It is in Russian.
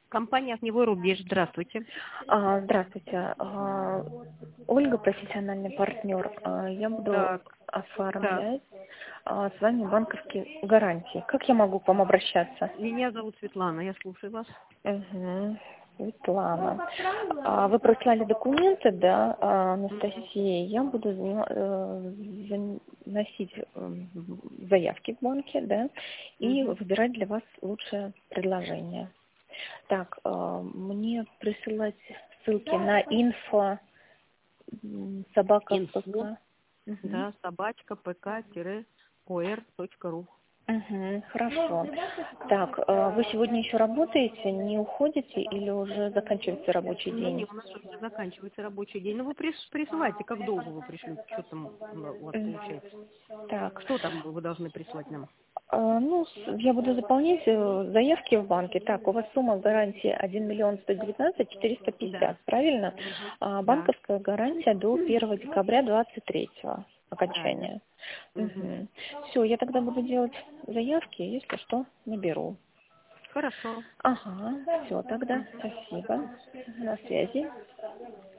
Компания «Огневой рубеж». Здравствуйте. Здравствуйте. Ольга, профессиональный партнер. Я буду Так, так. оформлять с вами банковские гарантии. Как я могу к вам обращаться? Меня зовут Светлана, я слушаю вас. Угу. Светлана. Вы прислали документы, да, Анастасии. Я буду заносить заявки в банке, да, и Мгм. выбирать для вас лучшее предложение. Так, мне присылать ссылки на инфо собака Инфо, ПК. Угу. да, собачка, pk-or.ru. Угу, хорошо. Так, вы сегодня еще работаете, не уходите или уже заканчивается рабочий Не, день? у нас уже заканчивается рабочий день. Ну, вы присылайте, как долго вы пришлете, что там у вас получается? Так, Что там вы должны прислать нам? я буду заполнять заявки в банке. Так, у вас сумма гарантии 1 119 Да. 450, правильно? Мгм. Да, Банковская гарантия до 1 декабря 23 правильно. окончания. Мгм. Все, я тогда буду делать заявки, если что, наберу. Хорошо. Ага, все тогда, Мгм. спасибо. На связи.